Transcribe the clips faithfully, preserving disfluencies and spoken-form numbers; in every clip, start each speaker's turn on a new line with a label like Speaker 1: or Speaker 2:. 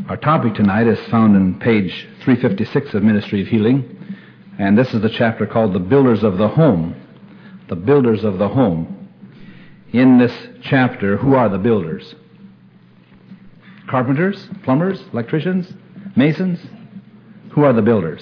Speaker 1: Our topic tonight is found in page three fifty-six of Ministry of Healing, and this is the chapter called The Builders of the Home. The Builders of the Home. In this chapter, who are the builders? Carpenters, plumbers, electricians, masons? Who are the builders?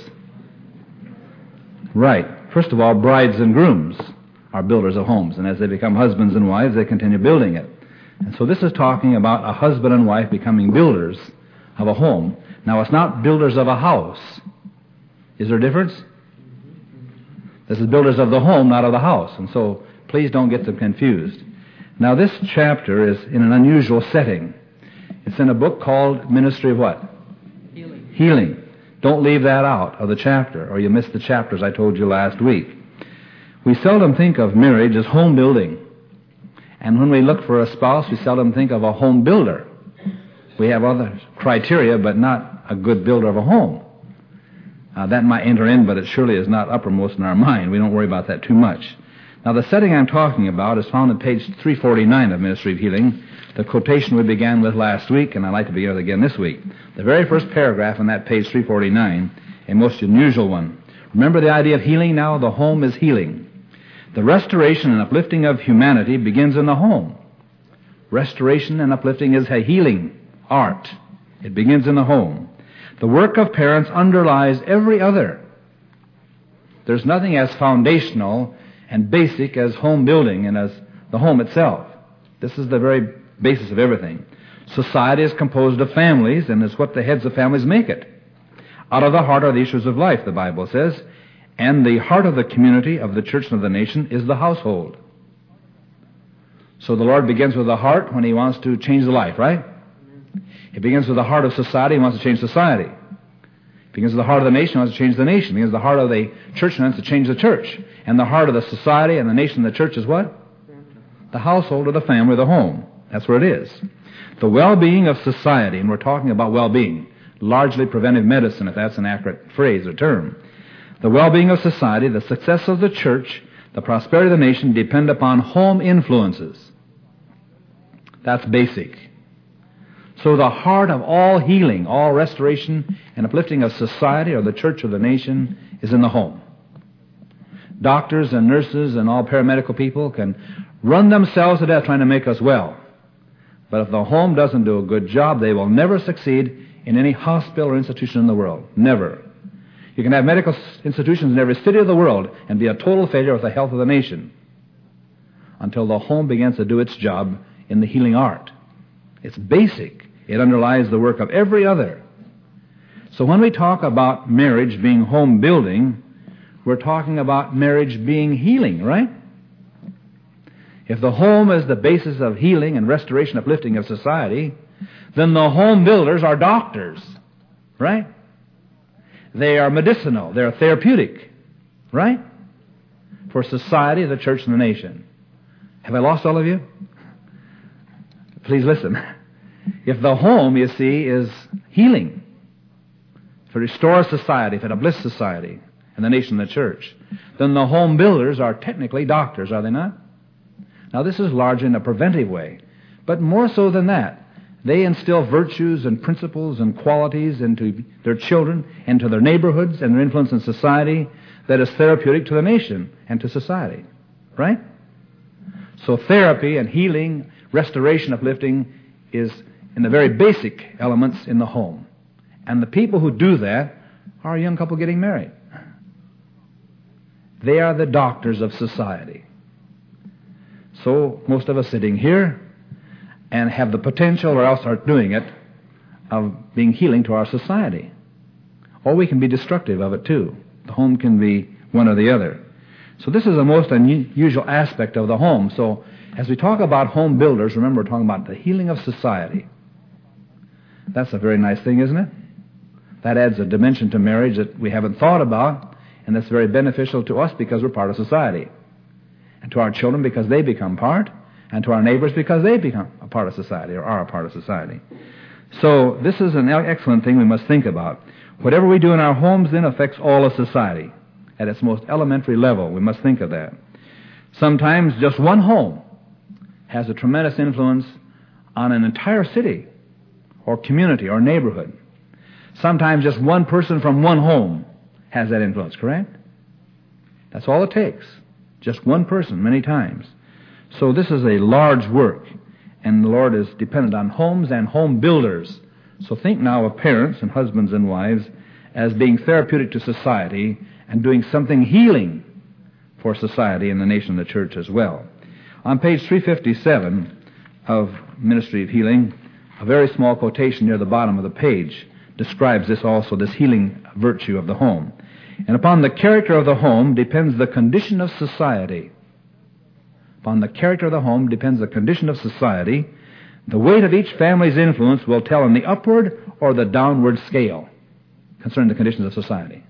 Speaker 1: Right. First of all, brides and grooms are builders of homes, and as they become husbands and wives, they continue building it. And so this is talking about a husband and wife becoming builders of a home. Now, it's not builders of a house. Is there a difference? This is builders of the home, not of the house. And so please don't get them confused. Now, this chapter is in an unusual setting. It's in a book called Ministry of what?
Speaker 2: Healing.
Speaker 1: Healing. Don't leave that out of the chapter, or you miss the chapters I told you last week. We seldom think of marriage as home building. And when we look for a spouse, we seldom think of a home builder. We have other criteria, but not a good builder of a home. Uh, that might enter in, but it surely is not uppermost in our mind. We don't worry about that too much. Now, the setting I'm talking about is found on page three forty-nine of Ministry of Healing, the quotation we began with last week, and I'd like to begin with again this week. The very first paragraph on that page three forty-nine, a most unusual one. Remember the idea of healing now? The home is healing. The restoration and uplifting of humanity begins in the home. Restoration and uplifting is a healing art. It begins in the home. The work of parents underlies every other. There's nothing as foundational and basic as home building and as the home itself. This is the very basis of everything. Society is composed of families, and it's what the heads of families make it. Out of the heart are the issues of life, the Bible says, and the heart of the community, of the church and of the nation, is the household. So the Lord begins with the heart when He wants to change the life, right? It begins with the heart of society. He wants to change society. It begins with the heart of the nation. He wants to change the nation. It begins with the heart of the church. He wants to change the church. And the heart of the society and the nation and the church is what? The household or the family or the home. That's where it is. The well-being of society, and we're talking about well-being, largely preventive medicine, if that's an accurate phrase or term. The well-being of society, the success of the church, the prosperity of the nation depend upon home influences. That's basic. So the heart of all healing, all restoration and uplifting of society or the church or the nation is in the home. Doctors and nurses and all paramedical people can run themselves to death trying to make us well. But if the home doesn't do a good job, they will never succeed in any hospital or institution in the world. Never. You can have medical institutions in every city of the world and be a total failure with the health of the nation until the home begins to do its job in the healing art. It's basic. It underlies the work of every other. So when we talk about marriage being home building, we're talking about marriage being healing, right? If the home is the basis of healing and restoration, uplifting of society, then the home builders are doctors, right? They are medicinal. They're therapeutic, right? For society, the church, and the nation. Have I lost all of you? Please listen. If the home, you see, is healing, if it restores society, if it uplifts society and the nation and the church, then the home builders are technically doctors, are they not? Now, this is largely in a preventive way, but more so than that. They instill virtues and principles and qualities into their children and to their neighborhoods and their influence in society that is therapeutic to the nation and to society, right? So therapy and healing, restoration, uplifting is in the very basic elements in the home. And the people who do that are a young couple getting married. They are the doctors of society. So most of us sitting here and have the potential, or else are doing it, of being healing to our society. Or we can be destructive of it too. The home can be one or the other. So this is a most unusual aspect of the home. So as we talk about home builders, remember we're talking about the healing of society. That's a very nice thing, isn't it? That adds a dimension to marriage that we haven't thought about, and that's very beneficial to us because we're part of society. And to our children because they become part, and to our neighbors because they become a part of society or are a part of society. So this is an excellent thing we must think about. Whatever we do in our homes then affects all of society at its most elementary level. We must think of that. Sometimes just one home has a tremendous influence on an entire city or community or neighborhood. Sometimes just one person from one home has that influence, correct? That's all it takes. Just one person many times. So this is a large work, and the Lord is dependent on homes and home builders. So think now of parents and husbands and wives as being therapeutic to society and doing something healing for society and the nation and the church as well. On page three fifty-seven of Ministry of Healing, a very small quotation near the bottom of the page describes this also, this healing virtue of the home. And upon the character of the home depends the condition of society. Upon the character of the home depends the condition of society. The weight of each family's influence will tell on the upward or the downward scale concerning the conditions of society.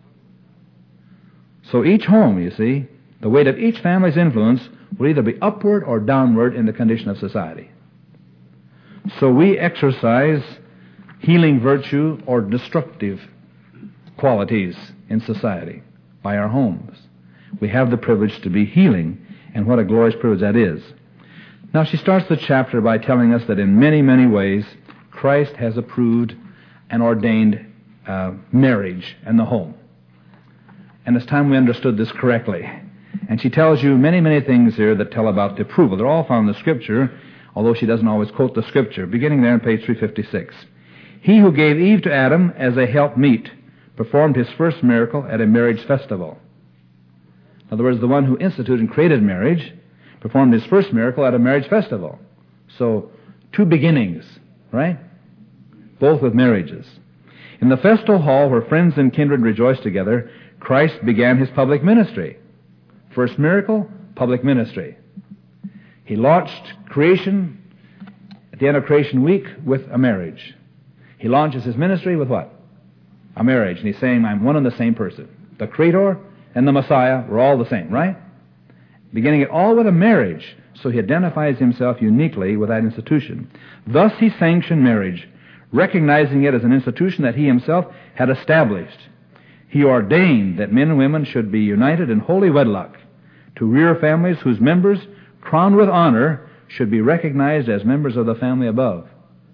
Speaker 1: So each home, you see, the weight of each family's influence will either be upward or downward in the condition of society. So we exercise healing virtue or destructive qualities in society by our homes. We have the privilege to be healing, and what a glorious privilege that is. Now she starts the chapter by telling us that in many, many ways Christ has approved and ordained uh, marriage and the home. And it's time we understood this correctly. And she tells you many, many things here that tell about the approval. They're all found in the Scripture, although she doesn't always quote the Scripture. Beginning there on page three fifty-six. He who gave Eve to Adam as a helpmeet performed his first miracle at a marriage festival. In other words, the one who instituted and created marriage performed his first miracle at a marriage festival. So, two beginnings, right? Both with marriages. In the festal hall where friends and kindred rejoiced together, Christ began his public ministry. First miracle, public ministry. He launched creation at the end of creation week with a marriage. He launches his ministry with what? A marriage. And he's saying, I'm one and the same person. The Creator and the Messiah were all the same, right? Beginning it all with a marriage. So he identifies himself uniquely with that institution. Thus he sanctioned marriage, recognizing it as an institution that he himself had established. He ordained that men and women should be united in holy wedlock to rear families whose members, crowned with honor, should be recognized as members of the family above.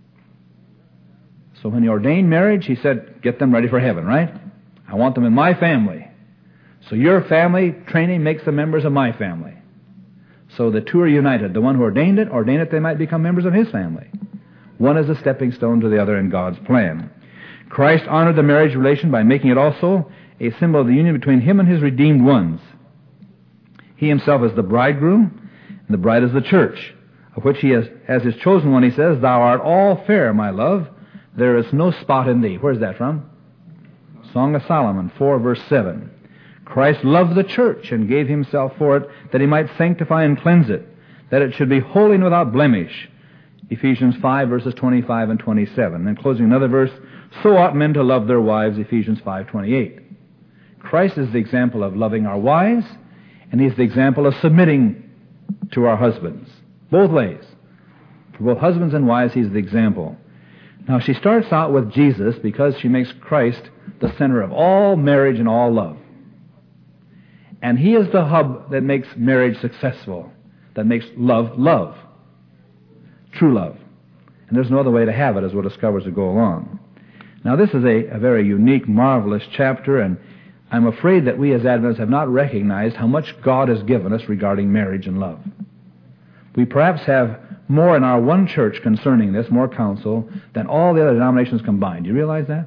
Speaker 1: So when he ordained marriage, he said, get them ready for heaven, right? I want them in my family. So your family training makes them members of my family. So the two are united. The one who ordained it, ordained it they might become members of his family. One is a stepping stone to the other in God's plan. Christ honored the marriage relation by making it also a symbol of the union between him and his redeemed ones. He himself is the bridegroom, and the bride is the church, of which he has, as his chosen one, he says, Thou art all fair, my love. There is no spot in thee. Where's that from? Song of Solomon, four, verse seven. Christ loved the church and gave himself for it, that he might sanctify and cleanse it, that it should be holy and without blemish. Ephesians five, verses twenty-five and twenty-seven. And closing another verse, So ought men to love their wives, Ephesians five, twenty-eight. Christ is the example of loving our wives, and he's the example of submitting to our husbands. Both ways. For both husbands and wives, he's the example. Now, she starts out with Jesus because she makes Christ the center of all marriage and all love. And he is the hub that makes marriage successful, that makes love love, true love. And there's no other way to have it, as we'll discover as we go along. Now, this is a, a very unique, marvelous chapter, and I'm afraid that we as Adventists have not recognized how much God has given us regarding marriage and love. We perhaps have more in our one church concerning this, more counsel, than all the other denominations combined. Do you realize that?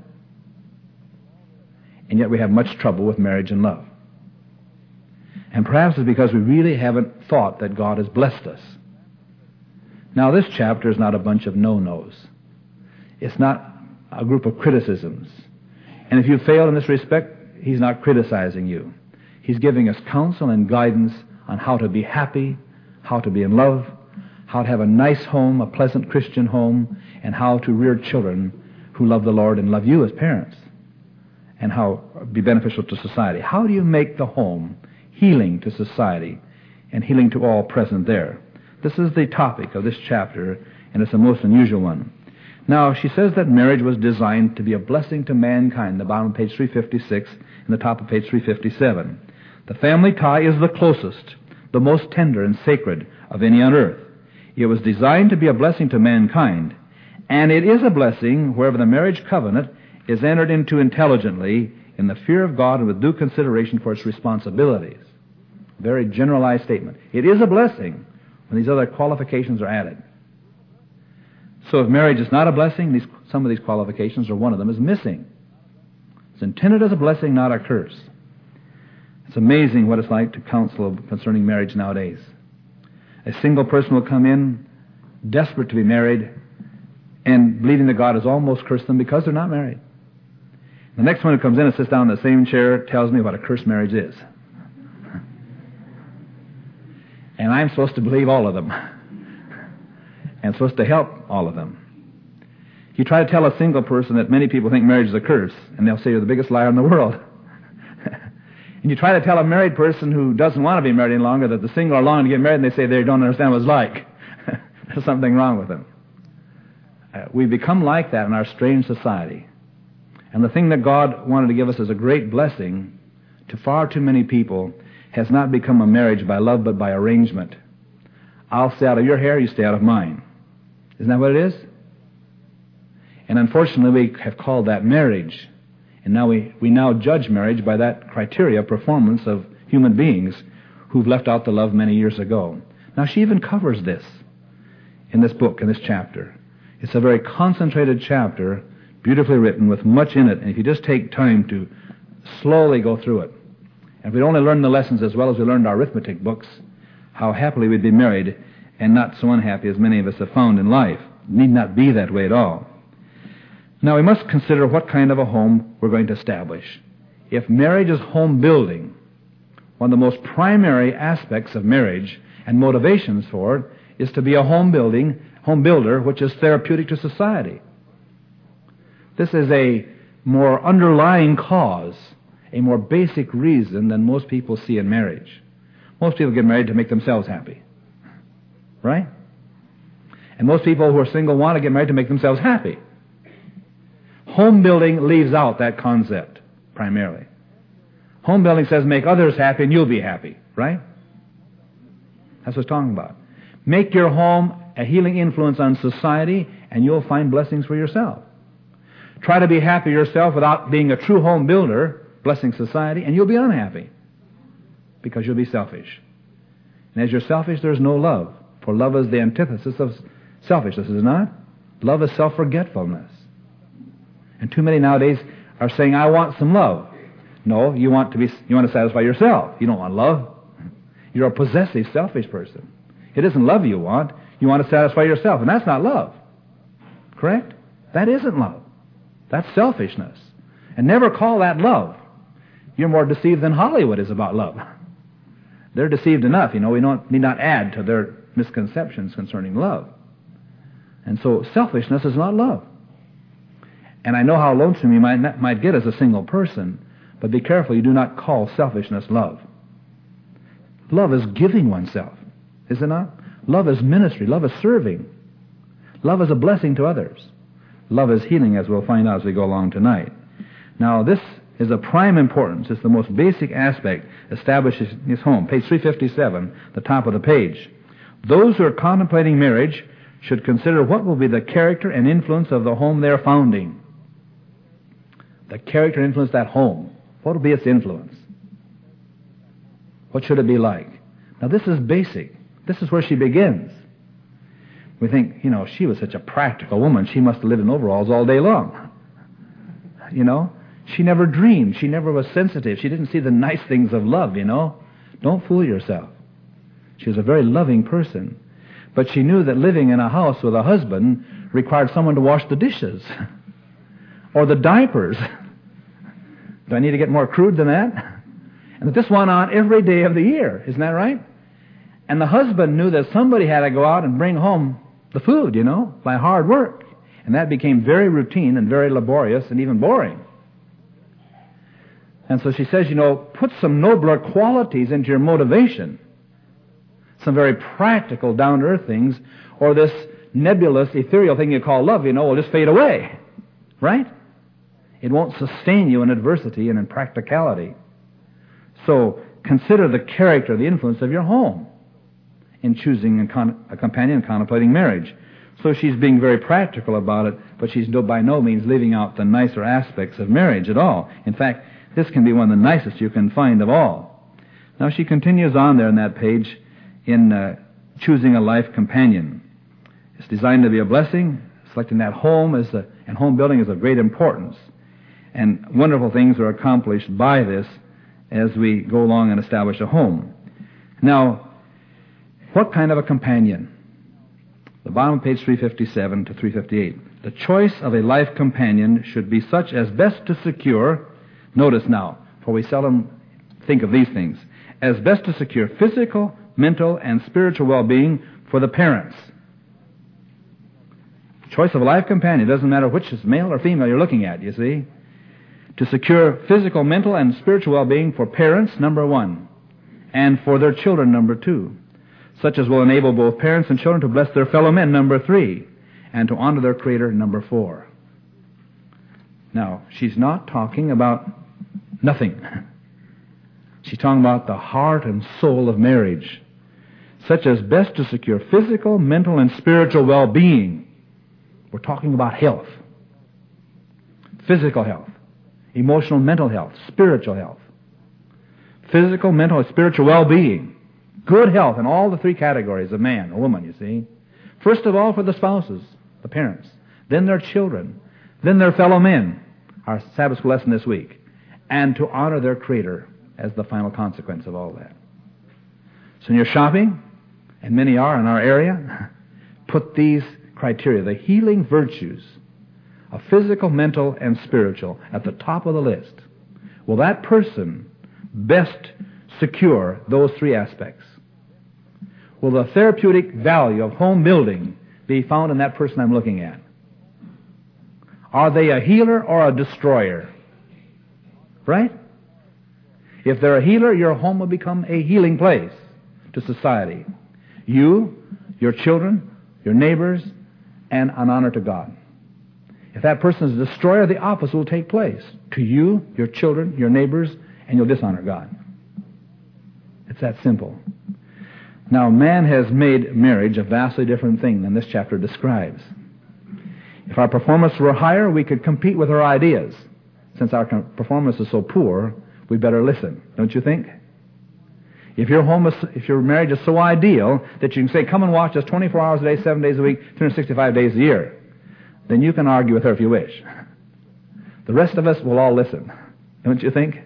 Speaker 1: And yet we have much trouble with marriage and love. And perhaps it's because we really haven't thought that God has blessed us. Now, this chapter is not a bunch of no-nos. It's not a group of criticisms. And if you fail in this respect, he's not criticizing you. He's giving us counsel and guidance on how to be happy, how to be in love, how to have a nice home, a pleasant Christian home, and how to rear children who love the Lord and love you as parents, and how be beneficial to society. How do you make the home healing to society and healing to all present there? This is the topic of this chapter, and it's a most unusual one. Now, she says that marriage was designed to be a blessing to mankind, the bottom of page three fifty-six and the top of page three fifty-seven. The family tie is the closest, the most tender and sacred of any on earth. It was designed to be a blessing to mankind, And it is a blessing wherever the marriage covenant is entered into intelligently in the fear of God and with due consideration for its responsibilities. Very generalized statement. It is a blessing when these other qualifications are added. So if marriage is not a blessing, these, some of these qualifications, or one of them, is missing. It's intended as a blessing, not a curse. It's amazing what it's like to counsel concerning marriage nowadays. A single person will come in, desperate to be married, and believing that God has almost cursed them because they're not married. The next one who comes in and sits down in the same chair tells me what a cursed marriage is. And I'm supposed to believe all of them. And supposed to help all of them. You try to tell a single person that many people think marriage is a curse, and they'll say you're the biggest liar in the world. And you try to tell a married person who doesn't want to be married any longer that the single are longing to get married, and they say they don't understand what it's like. There's something wrong with them. Uh, we become like that in our strange society. And the thing that God wanted to give us as a great blessing to far too many people has not become a marriage by love but by arrangement. I'll stay out of your hair, you stay out of mine. Isn't that what it is? And unfortunately we have called that marriage. And now we, we now judge marriage by that criteria, performance of human beings who've left out the love many years ago. Now she even covers this in this book, in this chapter. It's a very concentrated chapter, beautifully written with much in it. And if you just take time to slowly go through it, and if we'd only learned the lessons as well as we learned our arithmetic books, how happily we'd be married and not so unhappy as many of us have found in life. It need not be that way at all. Now we must consider what kind of a home we're going to establish. If marriage is home building, one of the most primary aspects of marriage and motivations for it is to be a home building, home builder, which is therapeutic to society. This is a more underlying cause, a more basic reason than most people see in marriage. Most people get married to make themselves happy. Right? And most people who are single want to get married to make themselves happy. Home building leaves out that concept, primarily. Home building says make others happy and you'll be happy. Right? That's what it's talking about. Make your home a healing influence on society and you'll find blessings for yourself. Try to be happy yourself without being a true home builder, blessing society, and you'll be unhappy because you'll be selfish. And as you're selfish, there's no love. For love is the antithesis of selfishness, is it not? Love is self-forgetfulness. And too many nowadays are saying, I want some love. No, you want to be, you want to satisfy yourself. You don't want love. You're a possessive, selfish person. It isn't love you want. You want to satisfy yourself, and that's not love. Correct? That isn't love. That's selfishness. And never call that love. You're more deceived than Hollywood is about love. They're deceived enough, you know. We don't need not add to their misconceptions concerning love. And so selfishness is not love. And I know how lonesome you might not, might get as a single person, but be careful you do not call selfishness love. Love is giving oneself, is it not? Love is ministry. Love is serving. Love is a blessing to others. Love is healing, as we'll find out as we go along tonight. Now, this is of prime importance. It's the most basic aspect established in his home. Page three fifty-seven, the top of the page. Those who are contemplating marriage should consider what will be the character and influence of the home they're founding. The character and influence of that home. What will be its influence? What should it be like? Now, this is basic. This is where she begins. We think, you know, she was such a practical woman. She must have lived in overalls all day long. You know? She never dreamed. She never was sensitive. She didn't see the nice things of love, you know? Don't fool yourself. She was a very loving person. But she knew that living in a house with a husband required someone to wash the dishes. Or the diapers. Do I need to get more crude than that? And that this went on every day of the year. Isn't that right? And the husband knew that somebody had to go out and bring home the food, you know, by hard work. And that became very routine and very laborious and even boring. And so she says, you know, put some nobler qualities into your motivation. Some very practical, down-to-earth things. Or this nebulous, ethereal thing you call love, you know, will just fade away. Right? It won't sustain you in adversity and in practicality. So consider the character, the influence of your home in choosing a, con- a companion and contemplating marriage. So she's being very practical about it, but she's no, by no means leaving out the nicer aspects of marriage at all. In fact, this can be one of the nicest you can find of all. Now she continues on there on that page in uh, choosing a life companion. It's designed to be a blessing. Selecting that home is a, and home building is of great importance. And wonderful things are accomplished by this as we go along and establish a home. Now, what kind of a companion? The bottom of page three fifty-seven to three fifty-eight. The choice of a life companion should be such as best to secure, notice now, for we seldom think of these things, as best to secure physical, mental, and spiritual well-being for the parents. Choice of a life companion, doesn't matter which is male or female you're looking at, you see. To secure physical, mental, and spiritual well-being for parents, number one, and for their children, number two, such as will enable both parents and children to bless their fellow men, number three, and to honor their Creator, number four. Now, she's not talking about nothing. She's talking about the heart and soul of marriage, such as best to secure physical, mental, and spiritual well-being. We're talking about health, physical health, emotional, mental health, spiritual health, physical, mental, and spiritual well-being. Good health in all the three categories of man or woman, you see. First of all, for the spouses, the parents. Then their children. Then their fellow men, our Sabbath school lesson this week. And to honor their Creator as the final consequence of all that. So when you're shopping, and many are in our area, put these criteria, the healing virtues of physical, mental, and spiritual, at the top of the list. Will that person best secure those three aspects? Will the therapeutic value of home building be found in that person I'm looking at? Are they a healer or a destroyer? Right? If they're a healer, your home will become a healing place to society. You, your children, your neighbors, and an honor to God. If that person is a destroyer, the opposite will take place. To you, your children, your neighbors, and you'll dishonor God. It's that simple. Now, man has made marriage a vastly different thing than this chapter describes. If our performance were higher, we could compete with our ideas. Since our performance is so poor, we better listen, don't you think? If your home is, if your marriage is so ideal that you can say, come and watch us twenty-four hours a day, seven days a week, three hundred sixty-five days a year, then you can argue with her if you wish. The rest of us will all listen, don't you think?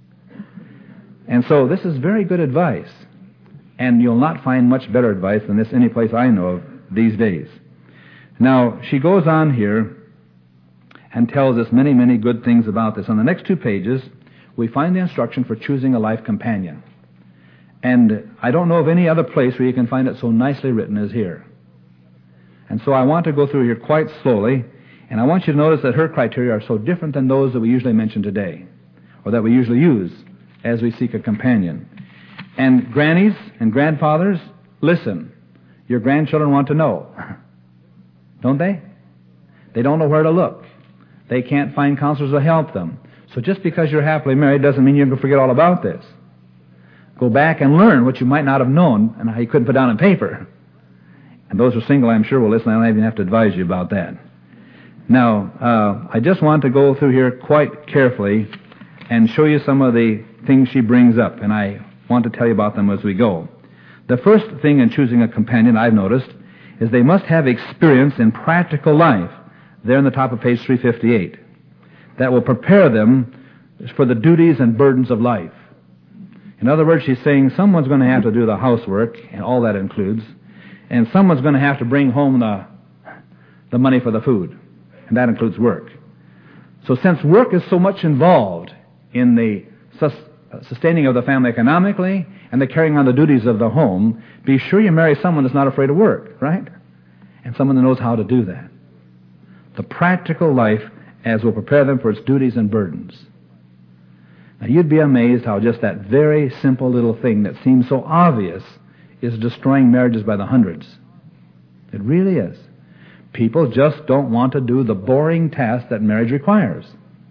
Speaker 1: And so this is very good advice. And you'll not find much better advice than this any place I know of these days. Now, she goes on here and tells us many, many good things about this. On the next two pages, we find the instruction for choosing a life companion. And I don't know of any other place where you can find it so nicely written as here. And so I want to go through here quite slowly, and I want you to notice that her criteria are so different than those that we usually mention today, or that we usually use as we seek a companion. And grannies and grandfathers, listen. Your grandchildren want to know. Don't they? They don't know where to look. They can't find counselors to help them. So just because you're happily married doesn't mean you can forget all about this. Go back and learn what you might not have known and how you couldn't put down on paper. And those who are single, I'm sure, will listen. I don't even have to advise you about that. Now, uh, I just want to go through here quite carefully and show you some of the things she brings up. And I want to tell you about them as we go. The first thing in choosing a companion I've noticed is they must have experience in practical life, there in the top of page three fifty-eight, that will prepare them for the duties and burdens of life. In other words, she's saying someone's going to have to do the housework, and all that includes, and someone's going to have to bring home the, the money for the food, and that includes work. So since work is so much involved in the sus- sustaining of the family economically and the carrying on the duties of the home, be sure you marry someone that's not afraid of work, right? And someone that knows how to do that. The practical life as will prepare them for its duties and burdens. Now, you'd be amazed how just that very simple little thing that seems so obvious is destroying marriages by the hundreds. It really is. People just don't want to do the boring task that marriage requires.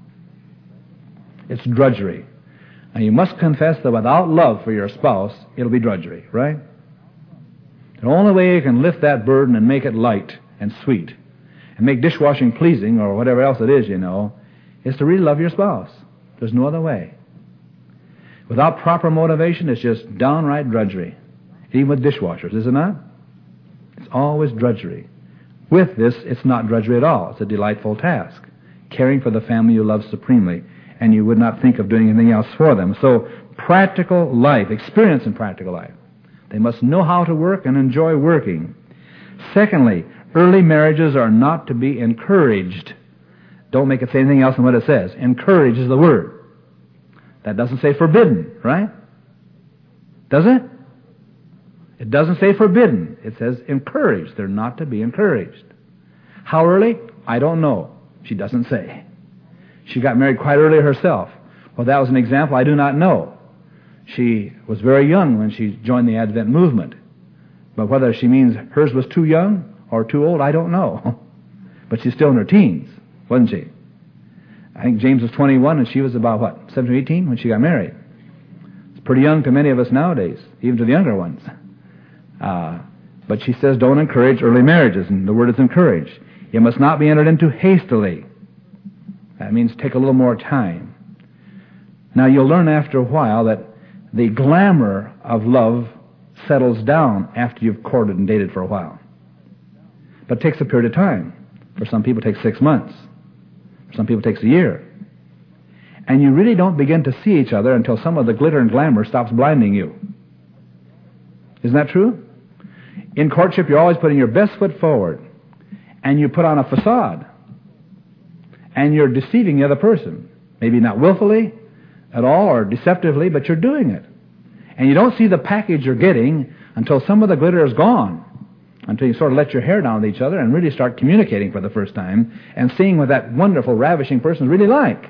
Speaker 1: It's drudgery. Now, you must confess that without love for your spouse, it'll be drudgery, right? The only way you can lift that burden and make it light and sweet and make dishwashing pleasing or whatever else it is, you know, is to really love your spouse. There's no other way. Without proper motivation, it's just downright drudgery. Even with dishwashers, is it not? It's always drudgery. With this, it's not drudgery at all. It's a delightful task, caring for the family you love supremely, and you would not think of doing anything else for them. So, practical life, experience in practical life. They must know how to work and enjoy working. Secondly, early marriages are not to be encouraged. Don't make it say anything else than what it says. Encourage is the word. That doesn't say forbidden, right? Does it? It doesn't say forbidden. It says encouraged. They're not to be encouraged. How early? I don't know. She doesn't say. She got married quite early herself. Well, that was an example. I do not know. She was very young when she joined the Advent movement. But whether she means hers was too young or too old, I don't know. But she's still in her teens, wasn't she? I think James was twenty-one and she was about, what, seventeen or eighteen when she got married. It's pretty young to many of us nowadays, even to the younger ones. Uh, but she says don't encourage early marriages, and the word is encourage. It must not be entered into hastily. That means take a little more time. Now you'll learn after a while that the glamour of love settles down after you've courted and dated for a while. But it takes a period of time. For some people it takes six months. For some people it takes a year. And you really don't begin to see each other until some of the glitter and glamour stops blinding you. Isn't that true? In courtship, you're always putting your best foot forward. And you put on a facade. And you're deceiving the other person. Maybe not willfully at all or deceptively, but you're doing it. And you don't see the package you're getting until some of the glitter is gone. Until you sort of let your hair down with each other and really start communicating for the first time and seeing what that wonderful, ravishing person is really like.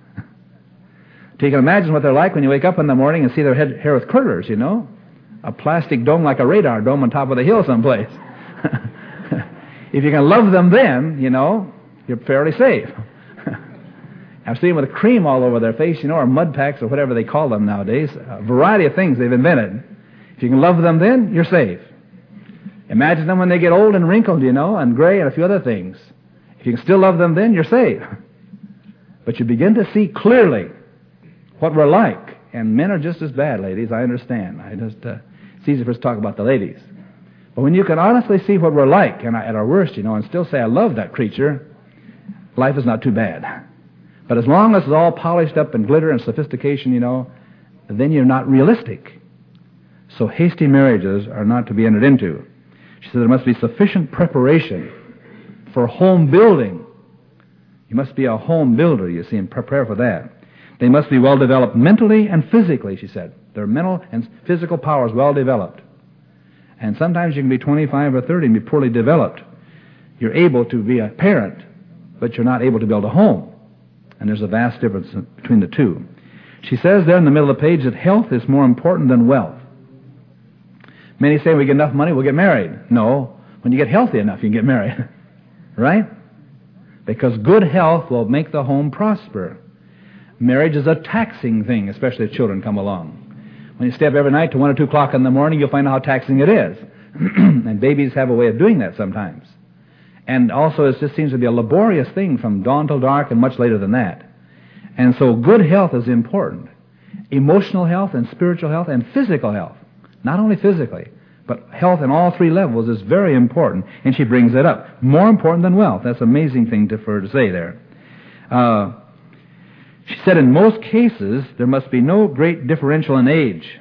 Speaker 1: So you can imagine what they're like when you wake up in the morning and see their head, hair with curlers, you know. A plastic dome like a radar dome on top of the hill someplace. If you can love them then, you know, you're fairly safe. I've seen them with cream all over their face, you know, or mud packs or whatever they call them nowadays. A variety of things they've invented. If you can love them then, you're safe. Imagine them when they get old and wrinkled, you know, and gray and a few other things. If you can still love them then, you're safe. But you begin to see clearly what we're like. And men are just as bad, ladies, I understand. I just, uh, it's easy for us to talk about the ladies. But when you can honestly see what we're like, and at our worst, you know, and still say, I love that creature, life is not too bad. But as long as it's all polished up and glitter and sophistication, you know, then you're not realistic. So hasty marriages are not to be entered into. She said there must be sufficient preparation for home building. You must be a home builder, you see, and prepare for that. They must be well developed mentally and physically, she said. Their mental and physical powers well developed. And sometimes you can be twenty-five or thirty and be poorly developed. You're able to be a parent, but you're not able to build a home. And there's a vast difference between the two. She says there in the middle of the page that health is more important than wealth. Many say we get enough money, we'll get married. No, when you get healthy enough, you can get married. Right? Because good health will make the home prosper. Marriage is a taxing thing, especially if children come along. When you stay up every night to one or two o'clock in the morning, you'll find out how taxing it is. And babies have a way of doing that sometimes. And also it just seems to be a laborious thing from dawn till dark and much later than that. And so good health is important. Emotional health and spiritual health and physical health. Not only physically, but health in all three levels is very important. And she brings it up. More important than wealth. That's an amazing thing to, for her to say there. Uh, she said in most cases there must be no great differential in age.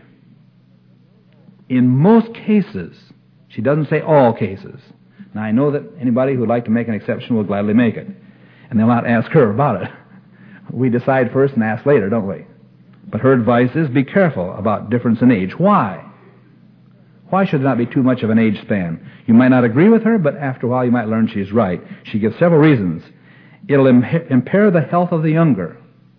Speaker 1: In most cases. She doesn't say all cases. Now, I know that anybody who would like to make an exception will gladly make it. And they'll not ask her about it. We decide first and ask later, don't we? But her advice is be careful about difference in age. Why? Why should there not be too much of an age span? You might not agree with her, but after a while you might learn she's right. She gives several reasons. It'll impair the health of the younger.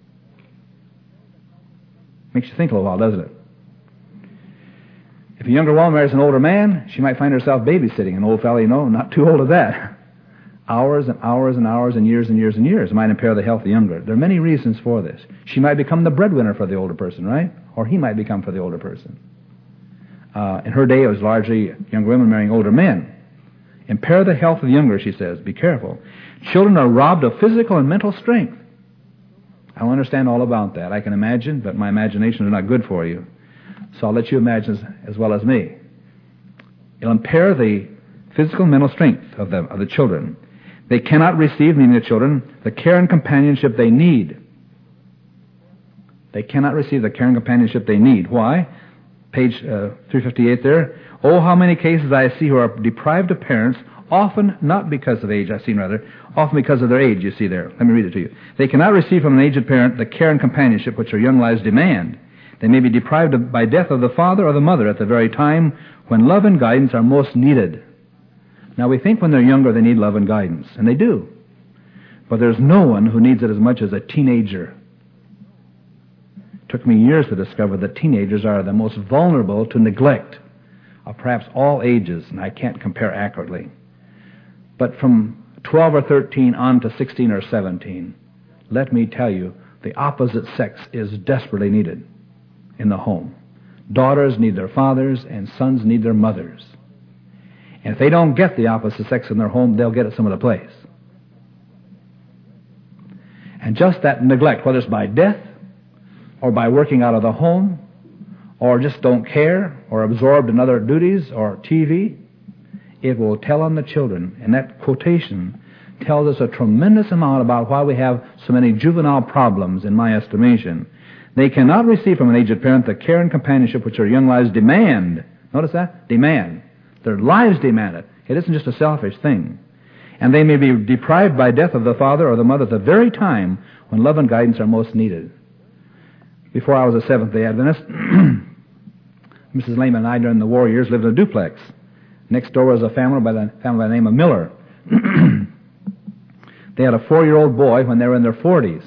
Speaker 1: Makes you think a little while, doesn't it? If a younger woman marries an older man, she might find herself babysitting an old fellow, you know, not too old of that. Hours and hours and hours and years and years and years might impair the health of the younger. There are many reasons for this. She might become the breadwinner for the older person, right? Or he might become for the older person. Uh, in her day, it was largely younger women marrying older men. Impair the health of the younger, she says. Be careful. Children are robbed of physical and mental strength. I don't understand all about that. I can imagine, but my imagination is not good for you. So I'll let you imagine as, as well as me. It'll impair the physical and mental strength of the, of the children. They cannot receive, meaning the children, the care and companionship they need. They cannot receive the care and companionship they need. Why? Page uh, three fifty-eight there. Oh, how many cases I see who are deprived of parents, often not because of age, I've seen rather, often because of their age, you see there. Let me read it to you. They cannot receive from an aged parent the care and companionship which their young lives demand. They may be deprived of, by death of the father or the mother at the very time when love and guidance are most needed. Now, we think when they're younger they need love and guidance, and they do. But there's no one who needs it as much as a teenager. It took me years to discover that teenagers are the most vulnerable to neglect of perhaps all ages, and I can't compare accurately. But from twelve or thirteen on to sixteen or seventeen, let me tell you, the opposite sex is desperately needed in the home. Daughters need their fathers, and sons need their mothers. And if they don't get the opposite sex in their home, they'll get it some other place. And just that neglect, whether it's by death, or by working out of the home, or just don't care, or absorbed in other duties, or T V, it will tell on the children. And that quotation tells us a tremendous amount about why we have so many juvenile problems, in my estimation. They cannot receive from an aged parent the care and companionship which their young lives demand. Notice that? Demand. Their lives demand it. It isn't just a selfish thing. And they may be deprived by death of the father or the mother at the very time when love and guidance are most needed. Before I was a Seventh-day Adventist, Missus Lehman and I, during the war years, lived in a duplex. Next door was a family by the, family by the name of Miller. They had a four-year-old boy when they were in their forties.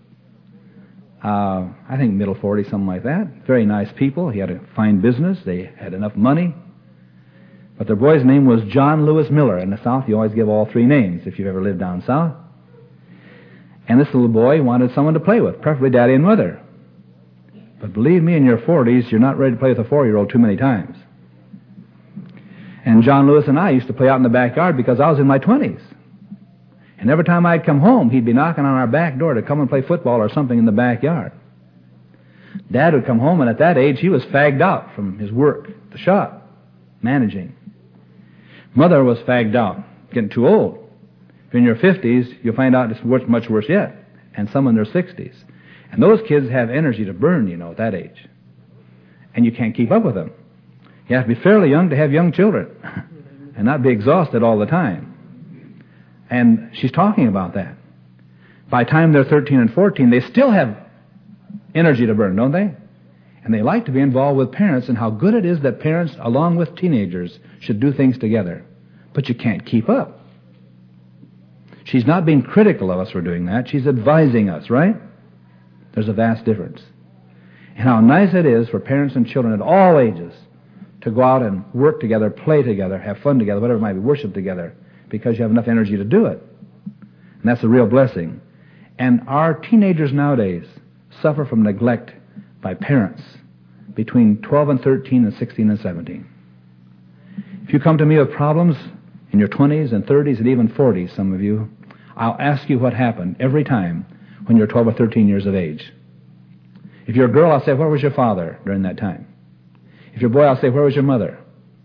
Speaker 1: Uh, I think middle forties, something like that. Very nice people. He had a fine business. They had enough money. But their boy's name was John Lewis Miller. In the South, you always give all three names if you've ever lived down south. And this little boy wanted someone to play with, preferably daddy and mother. But believe me, in your forties, you're not ready to play with a four-year-old too many times. And John Lewis and I used to play out in the backyard because I was in my twenties. And every time I'd come home, he'd be knocking on our back door to come and play football or something in the backyard. Dad would come home, and at that age, he was fagged out from his work, the shop, managing. Mother was fagged out, getting too old. If you're in your fifties, you'll find out it's worse, much worse yet, and some in their sixties. And those kids have energy to burn, you know, at that age. And you can't keep up with them. You have to be fairly young to have young children and not be exhausted all the time. And she's talking about that. By the time they're thirteen and fourteen, they still have energy to burn, don't they? And they like to be involved with parents, and how good it is that parents, along with teenagers, should do things together. But you can't keep up. She's not being critical of us for doing that. She's advising us, right? There's a vast difference. And how nice it is for parents and children at all ages to go out and work together, play together, have fun together, whatever it might be, worship together, because you have enough energy to do it. And that's a real blessing. And our teenagers nowadays suffer from neglect by parents between twelve and thirteen and sixteen and seventeen. If you come to me with problems in your twenties and thirties and even forties, some of you, I'll ask you what happened every time when you're twelve or thirteen years of age. If you're a girl, I'll say, where was your father during that time? If you're a boy, I'll say, where was your mother?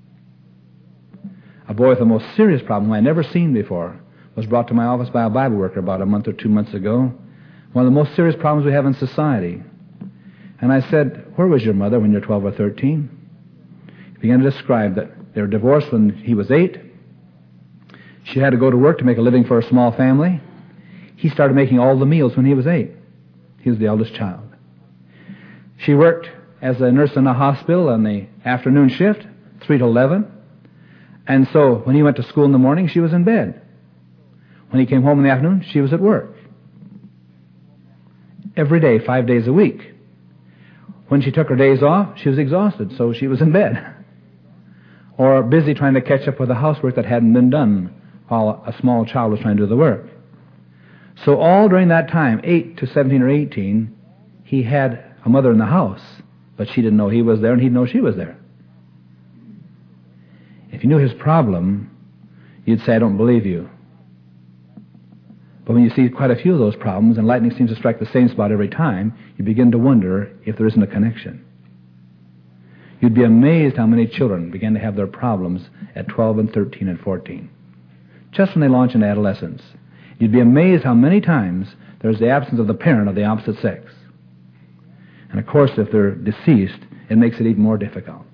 Speaker 1: A boy with the most serious problem, who I had never seen before, was brought to my office by a Bible worker about a month or two months ago. One of the most serious problems we have in society. And I said, where was your mother when you're twelve or thirteen? He began to describe that they were divorced when he was eight. She had to go to work to make a living for a small family. He started making all the meals when he was eight. He was the eldest child. She worked as a nurse in a hospital on the afternoon shift, three to eleven. And so when he went to school in the morning, she was in bed. When he came home in the afternoon, she was at work. Every day, five days a week. When she took her days off, she was exhausted, so she was in bed. Or busy trying to catch up with the housework that hadn't been done while a small child was trying to do the work. So all during that time, eight to seventeen or eighteen, he had a mother in the house, but she didn't know he was there, and he didn't know she was there. If you knew his problem, you'd say, I don't believe you. But when you see quite a few of those problems, and lightning seems to strike the same spot every time, you begin to wonder if there isn't a connection. You'd be amazed how many children begin to have their problems at twelve and thirteen and fourteen, just when they launch into adolescence. You'd be amazed how many times there's the absence of the parent of the opposite sex. And of course, if they're deceased, it makes it even more difficult.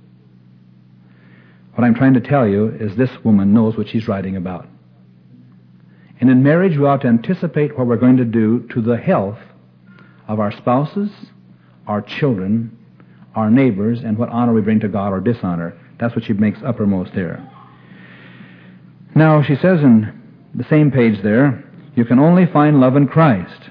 Speaker 1: What I'm trying to tell you is this woman knows what she's writing about. And in marriage, we ought to anticipate what we're going to do to the health of our spouses, our children, our neighbors, and what honor we bring to God or dishonor. That's what she makes uppermost there. Now, she says in the same page there, you can only find love in Christ.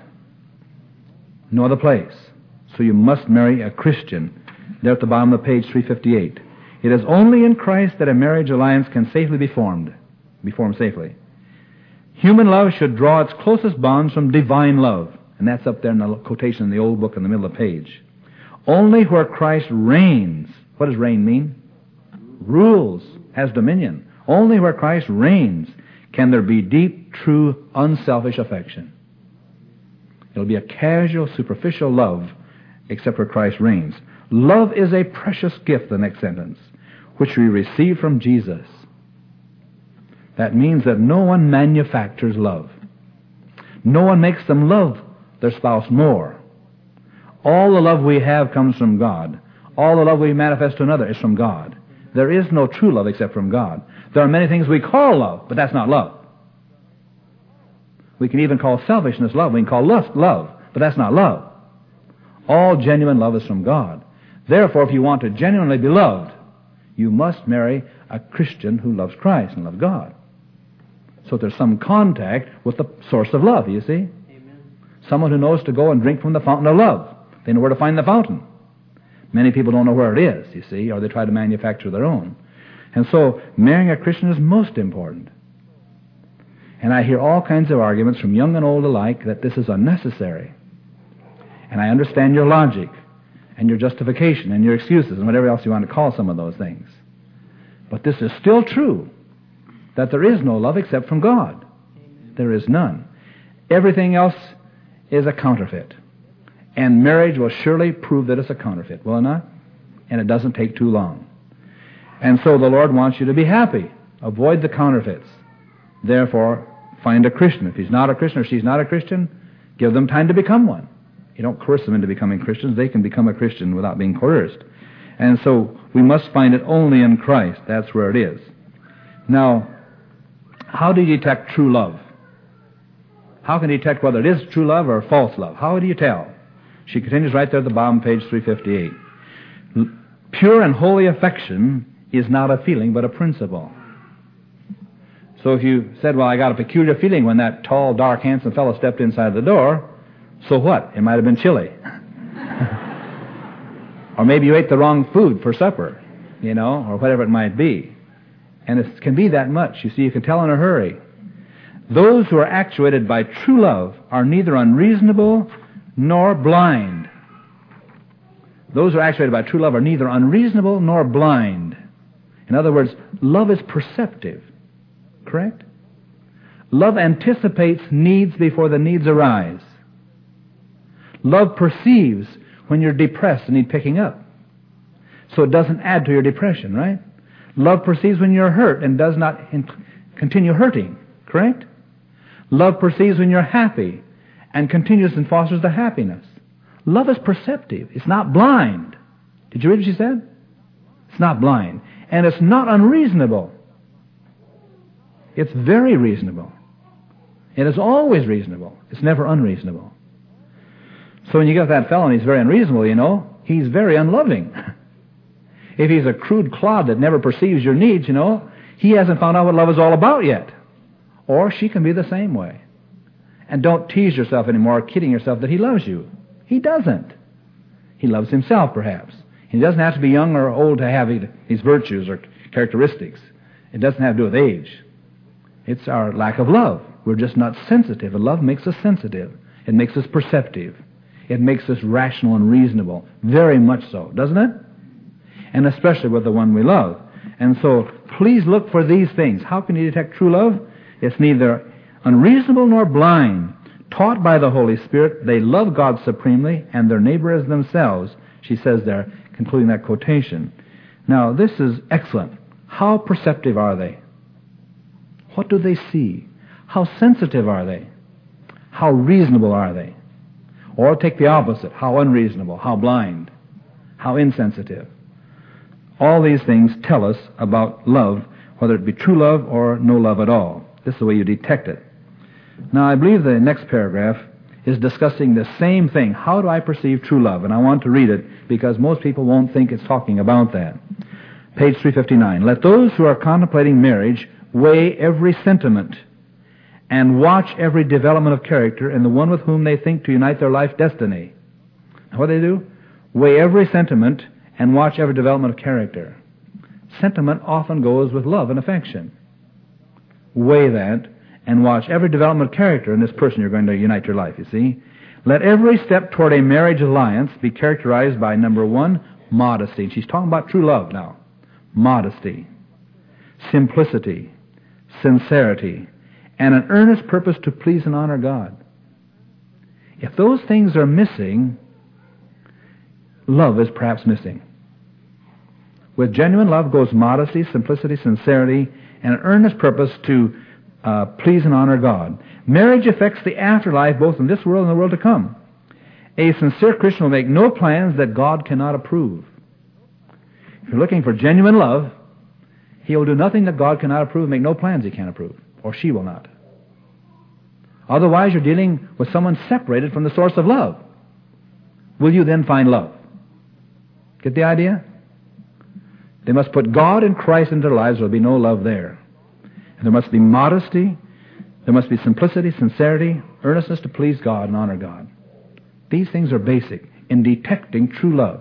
Speaker 1: No other place. So you must marry a Christian. There at the bottom of page three fifty-eight. It is only in Christ that a marriage alliance can safely be formed. Be formed safely. Human love should draw its closest bonds from divine love. And that's up there in the quotation in the old book in the middle of the page. Only where Christ reigns. What does reign mean? Rules, has dominion. Only where Christ reigns can there be deep, true, unselfish affection. It'll be a casual, superficial love, except where Christ reigns. Love is a precious gift, the next sentence, which we receive from Jesus. That means that no one manufactures love. No one makes them love their spouse more. All the love we have comes from God. All the love we manifest to another is from God. There is no true love except from God. There are many things we call love, but that's not love. We can even call selfishness love. We can call lust love, but that's not love. All genuine love is from God. Therefore, if you want to genuinely be loved, you must marry a Christian who loves Christ and loves God. So there's some contact with the source of love, you see. Amen. Someone who knows to go and drink from the fountain of love. They know where to find the fountain. Many people don't know where it is, you see, or they try to manufacture their own. And so marrying a Christian is most important. And I hear all kinds of arguments from young and old alike that this is unnecessary. And I understand your logic and your justification and your excuses and whatever else you want to call some of those things. But this is still true, that there is no love except from God. There is none. Everything else is a counterfeit. And marriage will surely prove that it's a counterfeit, will it not? And it doesn't take too long. And so the Lord wants you to be happy. Avoid the counterfeits. Therefore, find a Christian. If he's not a Christian or she's not a Christian, give them time to become one. You don't coerce them into becoming Christians. They can become a Christian without being coerced. And so we must find it only in Christ. That's where it is. Now, how do you detect true love? How can you detect whether it is true love or false love? How do you tell? She continues right there at the bottom, page three fifty-eight. Pure and holy affection is not a feeling, but a principle. So if you said, well, I got a peculiar feeling when that tall, dark, handsome fellow stepped inside the door, so what? It might have been chilly. Or maybe you ate the wrong food for supper, you know, or whatever it might be. And it can be that much. You see, you can tell in a hurry. Those who are actuated by true love are neither unreasonable nor blind. Those who are actuated by true love are neither unreasonable nor blind. In other words, love is perceptive. Correct? Love anticipates needs before the needs arise. Love perceives when you're depressed and need picking up, so it doesn't add to your depression, right? Love perceives when you're hurt and does not in- continue hurting. Correct? Love perceives when you're happy and continues and fosters the happiness. Love is perceptive. It's not blind. Did you read what she said? It's not blind. And it's not unreasonable. It's very reasonable. It is always reasonable. It's never unreasonable. So when you get that fellow and he's very unreasonable, you know, he's very unloving. If he's a crude clod that never perceives your needs, you know, he hasn't found out what love is all about yet. Or she can be the same way. And don't tease yourself anymore, kidding yourself that he loves you. He doesn't. He loves himself, perhaps. He doesn't have to be young or old to have these virtues or characteristics. It doesn't have to do with age. It's our lack of love. We're just not sensitive. And love makes us sensitive. It makes us perceptive. It makes us rational and reasonable. Very much so, doesn't it? And especially with the one we love. And so Please look for these things. How can you detect true love? It's neither unreasonable nor blind. Taught by the Holy Spirit, they love God supremely and their neighbor as themselves, she says there, concluding that quotation. Now, this is excellent. How perceptive are they? What do they see? How sensitive are they? How reasonable are they? Or take the opposite. How unreasonable, how blind, how insensitive. All these things tell us about love, whether it be true love or no love at all. This is the way you detect it. Now, I believe the next paragraph is discussing the same thing. How do I perceive true love? And I want to read it because most people won't think it's talking about that. Page three fifty-nine. Let those who are contemplating marriage weigh every sentiment and watch every development of character in the one with whom they think to unite their life destiny. Now, what do they do? Weigh every sentiment and watch every development of character. Sentiment often goes with love and affection. Weigh that and watch every development of character in this person you're going to unite your life, you see. Let every step toward a marriage alliance be characterized by, number one, modesty. And she's talking about true love now. Modesty, simplicity, sincerity, and an earnest purpose to please and honor God. If those things are missing, love is perhaps missing. With genuine love goes modesty, simplicity, sincerity, and an earnest purpose to uh, please and honor God. Marriage affects the afterlife both in this world and the world to come. A sincere Christian will make no plans that God cannot approve. If you're looking for genuine love, he will do nothing that God cannot approve, make no plans he can't approve, or she will not. Otherwise, you're dealing with someone separated from the source of love. Will you then find love? Get the idea? They must put God and Christ into their lives. There will be no love there. And there must be modesty. There must be simplicity, sincerity, earnestness to please God and honor God. These things are basic in detecting true love.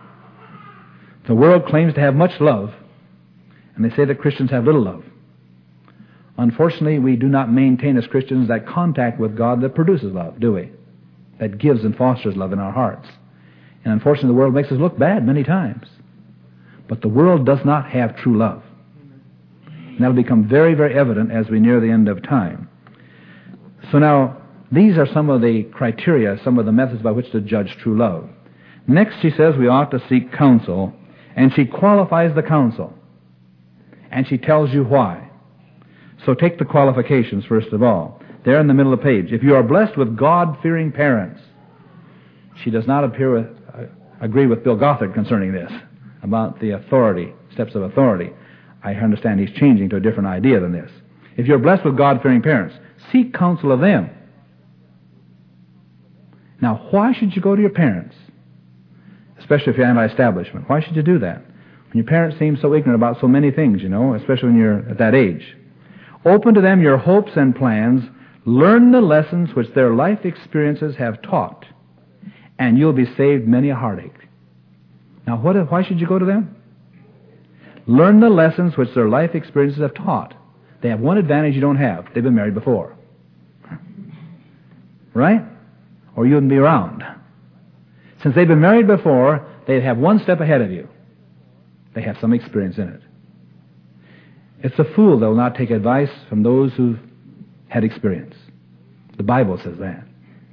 Speaker 1: The world claims to have much love, and they say that Christians have little love. Unfortunately, we do not maintain as Christians that contact with God that produces love, do we? That gives and fosters love in our hearts. And unfortunately, the world makes us look bad many times. But the world does not have true love. And that will become very, very evident as we near the end of time. So now, these are some of the criteria, some of the methods by which to judge true love. Next, she says we ought to seek counsel, and she qualifies the counsel. And she tells you why. So take the qualifications first of all. There in the middle of the page. If you are blessed with God-fearing parents, she does not appear with, uh, agree with Bill Gothard concerning this, about the authority, steps of authority. I understand he's changing to a different idea than this. If you're blessed with God-fearing parents, seek counsel of them. Now, why should you go to your parents? Especially if you're anti-establishment. Why should you do that? When your parents seem so ignorant about so many things, you know, especially when you're at that age. Open to them your hopes and plans. Learn the lessons which their life experiences have taught, and you'll be saved many a heartache. Now, what, why should you go to them? Learn the lessons which their life experiences have taught. They have one advantage you don't have. They've been married before. Right? Or you wouldn't be around. Since they've been married before, they have one step ahead of you. They have some experience in it. It's a fool that will not take advice from those who've had experience. The Bible says that.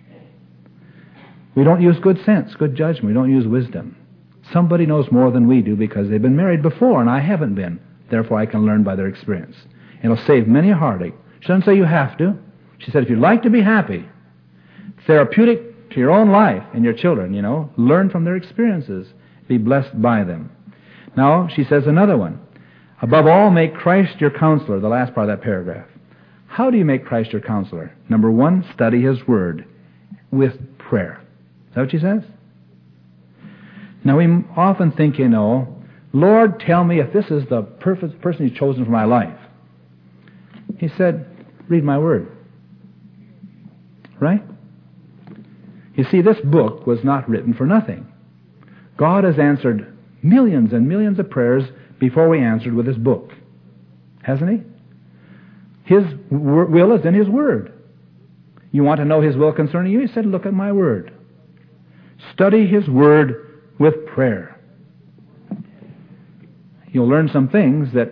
Speaker 1: We don't use good sense, good judgment. We don't use wisdom. Somebody knows more than we do because they've been married before and I haven't been. Therefore, I can learn by their experience. It'll save many a heartache. She doesn't say you have to. She said if you'd like to be happy, therapeutic to your own life and your children, you know, learn from their experiences. Be blessed by them. Now, she says another one. Above all, make Christ your counselor, the last part of that paragraph. How do you make Christ your counselor? Number one, study His Word with prayer. Is that what she says? Now, we often think, you know, Lord, tell me if this is the perfect person You've chosen for my life. He said, read my Word. Right? You see, this book was not written for nothing. God has answered millions and millions of prayers before we answered with this book. Hasn't He? His will is in His Word. You want to know His will concerning you? He said, look at my Word. Study His Word with prayer. You'll learn some things that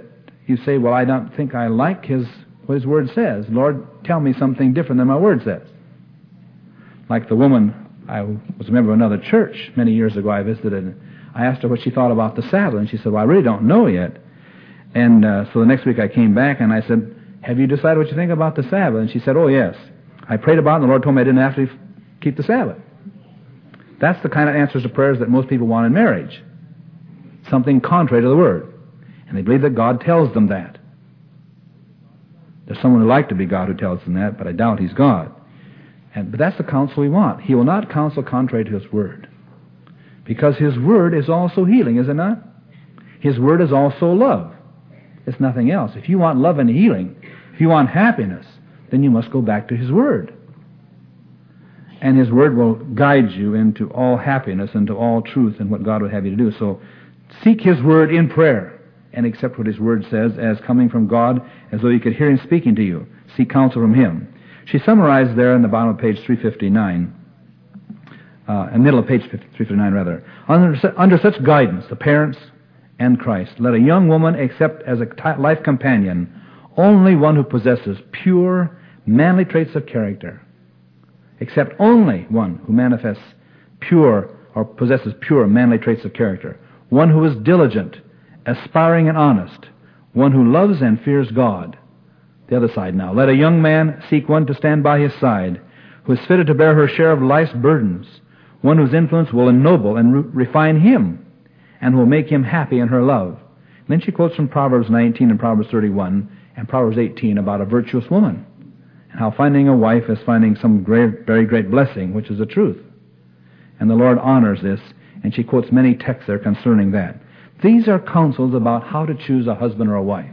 Speaker 1: you say, well, I don't think I like his what his Word says. Lord, tell me something different than my Word says. Like the woman, I was a member of another church many years ago I visited, and I asked her what she thought about the Sabbath, and she said, well, I really don't know yet. And uh, so the next week I came back, and I said, have you decided what you think about the Sabbath? And she said, oh, yes. I prayed about it, and the Lord told me I didn't have to keep the Sabbath. That's the kind of answers to prayers that most people want in marriage. Something contrary to the Word. And they believe that God tells them that. There's someone who like to be God who tells them that, but I doubt he's God. And, but that's the counsel we want. He will not counsel contrary to his Word. Because his Word is also healing, is it not? His Word is also love. It's nothing else. If you want love and healing, if you want happiness, then you must go back to his Word. And his Word will guide you into all happiness and to all truth and what God would have you to do. So seek his Word in prayer and accept what his Word says as coming from God, as though you could hear him speaking to you. Seek counsel from him. She summarized there in the bottom of page three fifty-nine, uh, in the middle of page three fifty-nine rather. Under, under such guidance, the parents and Christ, let a young woman accept as a t- life companion only one who possesses pure, manly traits of character. Accept only one who manifests pure or possesses pure, manly traits of character. One who is diligent, aspiring and honest. One who loves and fears God. The other side now. Let a young man seek one to stand by his side, who is fitted to bear her share of life's burdens. One whose influence will ennoble and re- refine him, and will make him happy in her love. And then she quotes from Proverbs nineteen and Proverbs thirty-one and Proverbs eighteen about a virtuous woman, and how finding a wife is finding some great, very great blessing, which is the truth. And the Lord honors this, and she quotes many texts there concerning that. These are counsels about how to choose a husband or a wife.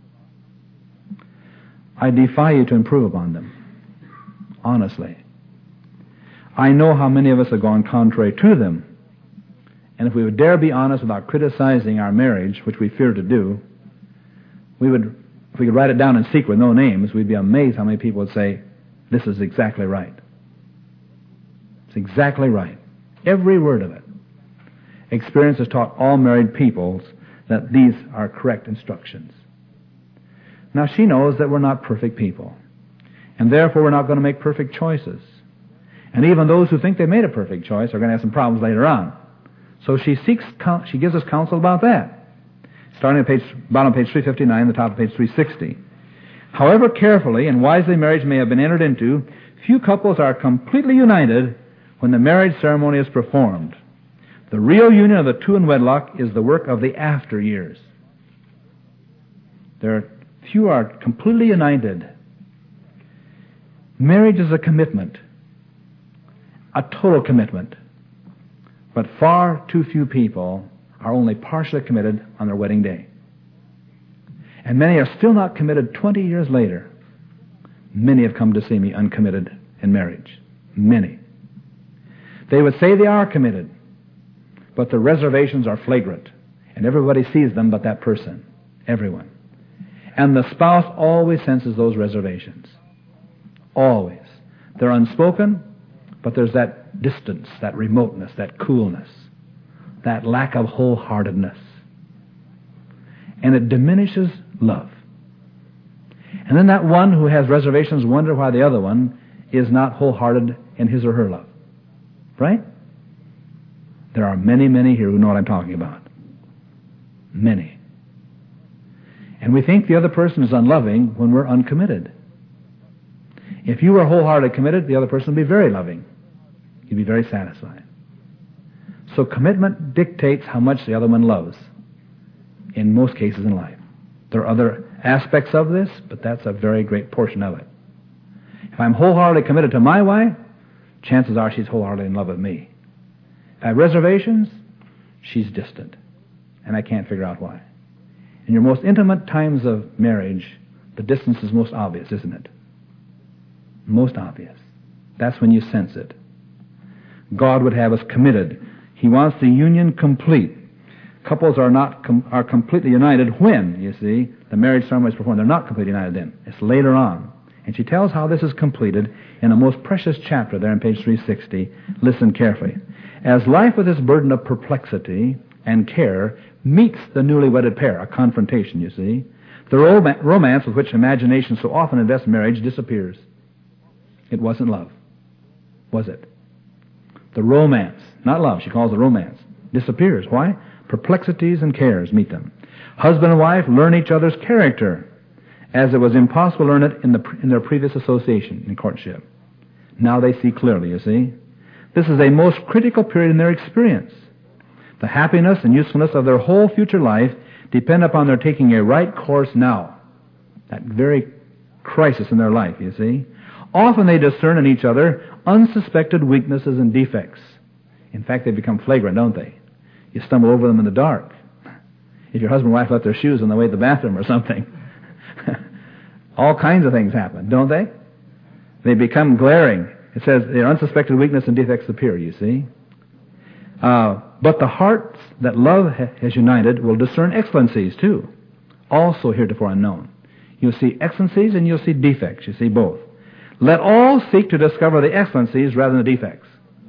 Speaker 1: I defy you to improve upon them, honestly. I know how many of us have gone contrary to them. And if we would dare be honest without criticizing our marriage, which we fear to do, we would, if we could write it down in secret with no names, we'd be amazed how many people would say, this is exactly right. It's exactly right. Every word of it. Experience has taught all married peoples that these are correct instructions. Now she knows that we're not perfect people, and therefore we're not going to make perfect choices. And even those who think they made a perfect choice are going to have some problems later on. So she seeks, she gives us counsel about that. Starting at page, bottom of page three fifty-nine, the top of page three sixty. However carefully and wisely marriage may have been entered into, few couples are completely united when the marriage ceremony is performed. The real union of the two in wedlock is the work of the after years. There are few are completely united. Marriage is a commitment, a total commitment. But far too few people are only partially committed on their wedding day. And many are still not committed twenty years later. Many have come to see me uncommitted in marriage. Many. They would say they are committed, but the reservations are flagrant, and everybody sees them but that person. Everyone. And the spouse always senses those reservations. Always. They're unspoken, but there's that distance, that remoteness, that coolness, that lack of wholeheartedness. And it diminishes love. And then that one who has reservations wonder why the other one is not wholehearted in his or her love. Right? There are many, many here who know what I'm talking about. Many. And we think the other person is unloving when we're uncommitted. If you were wholeheartedly committed, the other person would be very loving. You'd be very satisfied. So commitment dictates how much the other one loves, in most cases in life. There are other aspects of this, but that's a very great portion of it. If I'm wholeheartedly committed to my wife, chances are she's wholeheartedly in love with me. If I have reservations, she's distant, and I can't figure out why. In your most intimate times of marriage, the distance is most obvious, isn't it? Most obvious. That's when you sense it. God would have us committed. He wants the union complete. Couples are not com- are completely united when, you see, the marriage ceremony is performed. They're not completely united then. It's later on. And she tells how this is completed in a most precious chapter there on page three sixty. Listen carefully. As life with its burden of perplexity and care meets the newly wedded pair, a confrontation, you see, The rom- romance with which imagination so often invests marriage disappears. It wasn't love, was it? The romance, not love, she calls it romance, disappears. Why? Perplexities and cares meet them. Husband and wife learn each other's character, as it was impossible to learn it in, the, in their previous association in courtship. Now they see clearly, you see. This is a most critical period in their experience. The happiness and usefulness of their whole future life depend upon their taking a right course now. That very crisis in their life, you see. Often they discern in each other unsuspected weaknesses and defects. In fact, they become flagrant, don't they? You stumble over them in the dark. If your husband and wife left their shoes on the way to the bathroom or something. All kinds of things happen, don't they? They become glaring. It says their unsuspected weakness and defects appear, you see. Uh, but the hearts that love ha- has united will discern excellencies too, also heretofore unknown. You'll see excellencies and you'll see defects, you see both. Let all seek to discover the excellencies rather than the defects.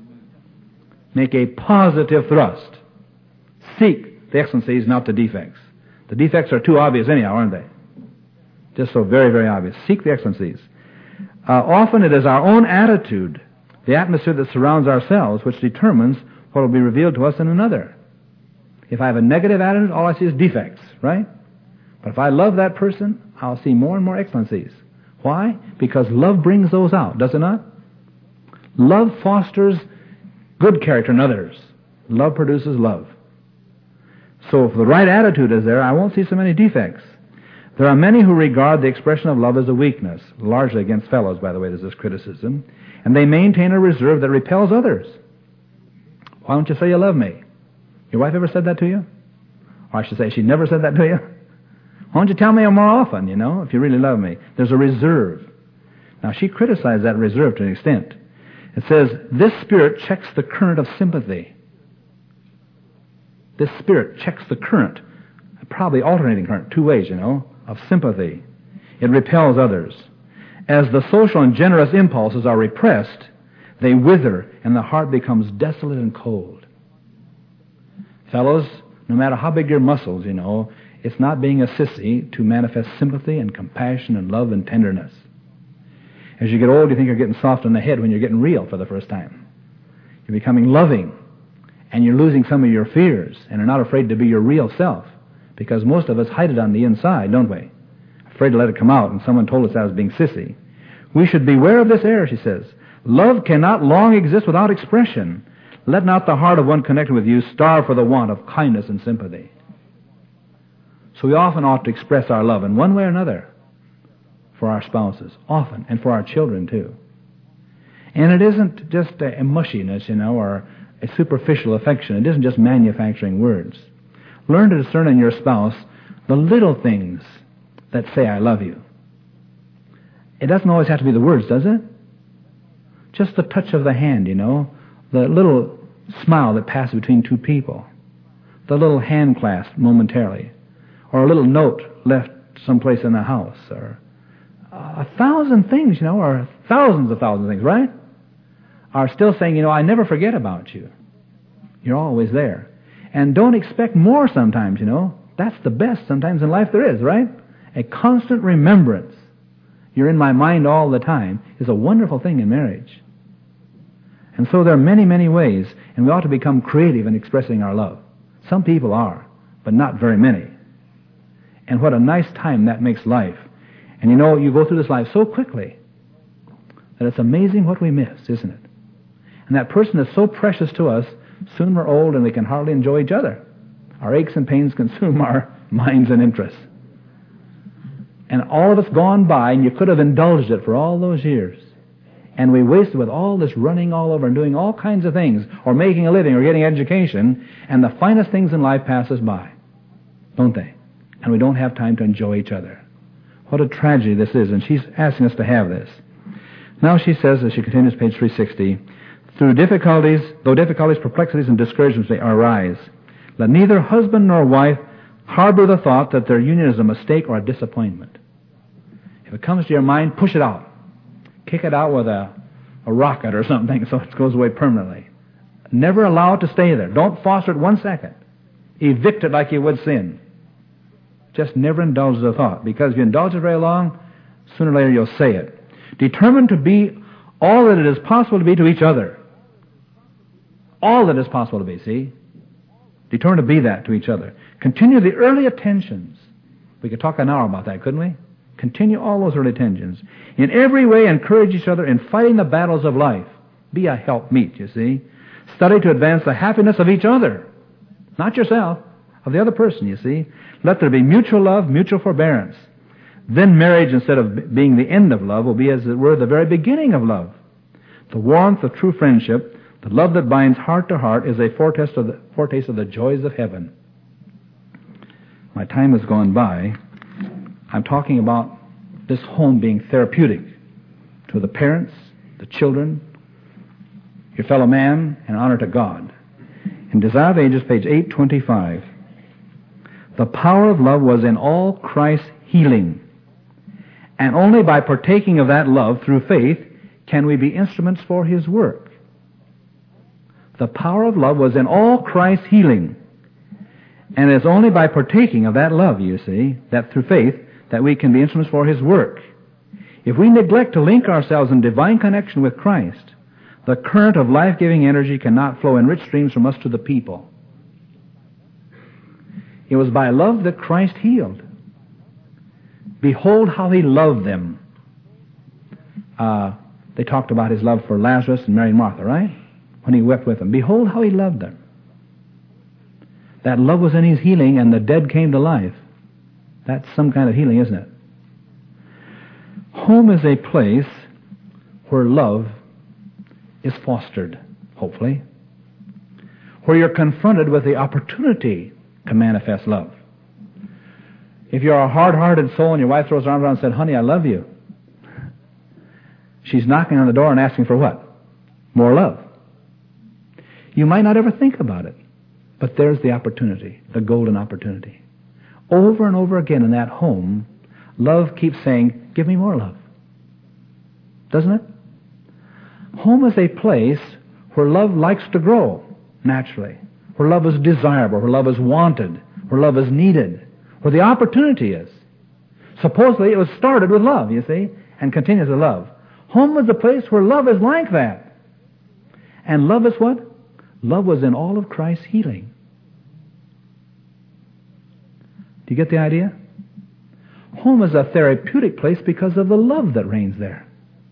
Speaker 1: Make a positive thrust. Seek the excellencies, not the defects. The defects are too obvious anyhow, aren't they? Just so very, very obvious. Seek the excellencies. Uh, often it is our own attitude, the atmosphere that surrounds ourselves, which determines what will be revealed to us in another. If I have a negative attitude, all I see is defects, right? But if I love that person, I'll see more and more excellencies. Why? Because love brings those out, does it not? Love fosters good character in others. Love produces love. So if the right attitude is there, I won't see so many defects. There are many who regard the expression of love as a weakness, largely against fellows, by the way, there's this criticism, and they maintain a reserve that repels others. Why don't you say you love me? Your wife ever said that to you? Or I should say, she never said that to you? Why don't you tell me more often, you know, if you really love me? There's a reserve. Now, she criticized that reserve to an extent. It says, this spirit checks the current of sympathy. This spirit checks the current, probably alternating current, two ways, you know, of sympathy. It repels others. As the social and generous impulses are repressed, they wither and the heart becomes desolate and cold. Fellows, no matter how big your muscles, you know, it's not being a sissy to manifest sympathy and compassion and love and tenderness. As you get old, you think you're getting soft on the head when you're getting real for the first time. You're becoming loving, and you're losing some of your fears, and are not afraid to be your real self, because most of us hide it on the inside, don't we? Afraid to let it come out, and someone told us that was being sissy. We should beware of this error, she says. Love cannot long exist without expression. Let not the heart of one connected with you starve for the want of kindness and sympathy. So we often ought to express our love in one way or another for our spouses, often, and for our children too. And it isn't just a, a mushiness, you know, or a superficial affection. It isn't just manufacturing words. Learn to discern in your spouse the little things that say, I love you. It doesn't always have to be the words, does it? Just the touch of the hand, you know, the little smile that passes between two people, the little hand clasp momentarily, or a little note left someplace in the house, or a thousand things, you know, or thousands of thousands of things, right? Are still saying, you know, I never forget about you. You're always there. And don't expect more sometimes, you know. That's the best sometimes in life there is, right? A constant remembrance. You're in my mind all the time is a wonderful thing in marriage. And so there are many, many ways, and we ought to become creative in expressing our love. Some people are, but not very many. And what a nice time that makes life. And you know, you go through this life so quickly that it's amazing what we miss, isn't it? And that person is so precious to us, soon we're old and we can hardly enjoy each other. Our aches and pains consume our minds and interests. And all of it's gone by, and you could have indulged it for all those years. And we wasted with all this running all over and doing all kinds of things, or making a living, or getting education, and the finest things in life pass us by, don't they? And we don't have time to enjoy each other. What a tragedy this is, and she's asking us to have this. Now she says, as she continues, page three sixty, through difficulties, though difficulties, perplexities, and discouragements may arise, let neither husband nor wife harbor the thought that their union is a mistake or a disappointment. If it comes to your mind, push it out. Kick it out with a, a rocket or something so it goes away permanently. Never allow it to stay there. Don't foster it one second. Evict it like you would sin. Just never indulge the thought, because if you indulge it very long, sooner or later you'll say it. Determined to be all that it is possible to be to each other. All that is possible to be, see? Determined to be that to each other. Continue the early attentions. We could talk an hour about that, couldn't we? Continue all those early attentions. In every way, encourage each other in fighting the battles of life. Be a helpmeet, you see. Study to advance the happiness of each other. Not yourself, of the other person, you see. Let there be mutual love, mutual forbearance. Then marriage, instead of being the end of love, will be, as it were, the very beginning of love. The warmth of true friendship, the love that binds heart to heart, is a foretaste of the, foretaste of the joys of heaven. My time has gone by. I'm talking about this home being therapeutic to the parents, the children, your fellow man, and honor to God. In Desire of Ages, page eight twenty-five, the power of love was in all Christ's healing, and only by partaking of that love through faith can we be instruments for His work. The power of love was in all Christ's healing, and it's only by partaking of that love, you see, that through faith, that we can be instruments for His work. If we neglect to link ourselves in divine connection with Christ, the current of life-giving energy cannot flow in rich streams from us to the people. It was by love that Christ healed. Behold how He loved them. Uh, they talked about His love for Lazarus and Mary and Martha, right? When He wept with them. Behold how He loved them. That love was in His healing, and the dead came to life. That's some kind of healing, isn't it? Home is a place where love is fostered, hopefully. Where you're confronted with the opportunity to manifest love. If you're a hard-hearted soul and your wife throws her arms around and said, honey, I love you, she's knocking on the door and asking for what? More love. You might not ever think about it, but there's the opportunity, the golden opportunity. Over and over again in that home, love keeps saying, give me more love. Doesn't it? Home is a place where love likes to grow, naturally. Where love is desirable, where love is wanted, where love is needed, where the opportunity is. Supposedly it was started with love, you see, and continues with love. Home is a place where love is like that. And love is what? Love was in all of Christ's healing. Do you get the idea? Home is a therapeutic place because of the love that reigns there.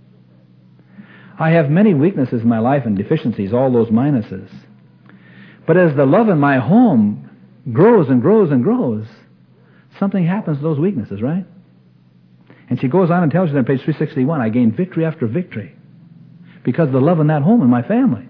Speaker 1: I have many weaknesses in my life and deficiencies, all those minuses. But as the love in my home grows and grows and grows, something happens to those weaknesses, right? And she goes on and tells you on page three sixty-one, I gain victory after victory because of the love in that home and my family.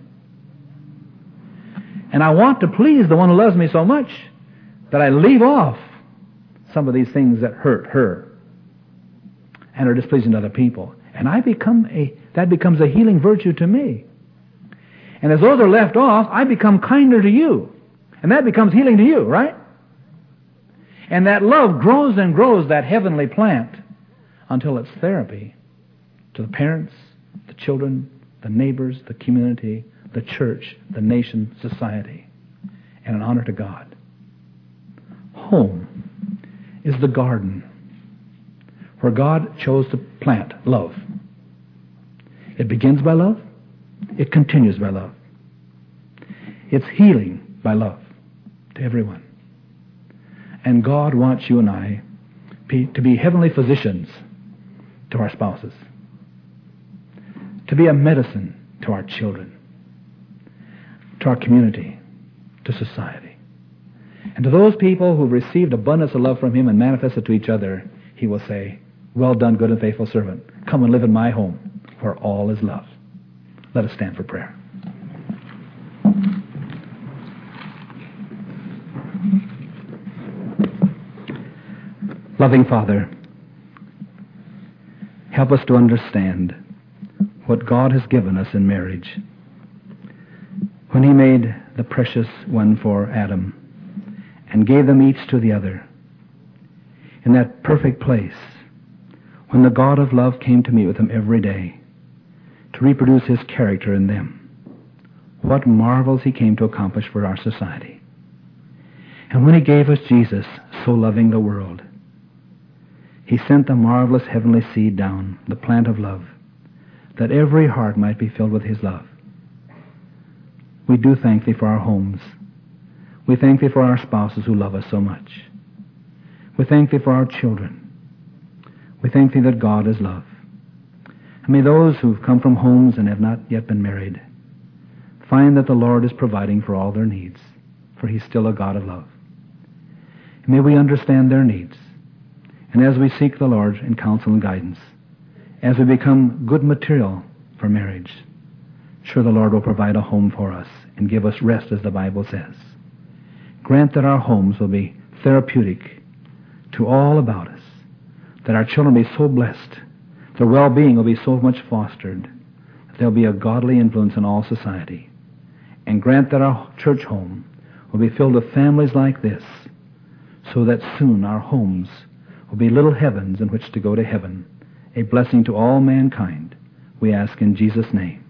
Speaker 1: And I want to please the one who loves me so much that I leave off some of these things that hurt her and are displeasing to other people. And I become a, that becomes a healing virtue to me. And as those are left off, I become kinder to you. And that becomes healing to you, right? And that love grows and grows, that heavenly plant, until it's therapy to the parents, the children, the neighbors, the community, the church, the nation, society, and an honor to God. Home is the garden where God chose to plant love. It begins by love. It continues by love. It's healing by love to everyone. And God wants you and I be, to be heavenly physicians to our spouses, to be a medicine to our children, to our community, to society. And to those people who've received abundance of love from Him and manifest it to each other, He will say, well done, good and faithful servant. Come and live in my home where all is love. Let us stand for prayer. Loving Father, help us to understand what God has given us in marriage. When He made the precious one for Adam and gave them each to the other, in that perfect place, when the God of love came to meet with them every day to reproduce His character in them, what marvels He came to accomplish for our society. And when He gave us Jesus, so loving the world. He sent the marvelous heavenly seed down, the plant of love, that every heart might be filled with his love. We do thank thee for our homes. We thank thee for our spouses who love us so much. We thank thee for our children. We thank thee that God is love. And may those who've come from homes and have not yet been married find that the Lord is providing for all their needs, for he's still a God of love. And may we understand their needs. And as we seek the Lord in counsel and guidance, as we become good material for marriage, sure the Lord will provide a home for us and give us rest, as the Bible says. Grant that our homes will be therapeutic to all about us, that our children will be so blessed, their well-being will be so much fostered, that they'll be a godly influence in all society. And grant that our church home will be filled with families like this, so that soon our homes will be little heavens in which to go to heaven, a blessing to all mankind, we ask in Jesus' name.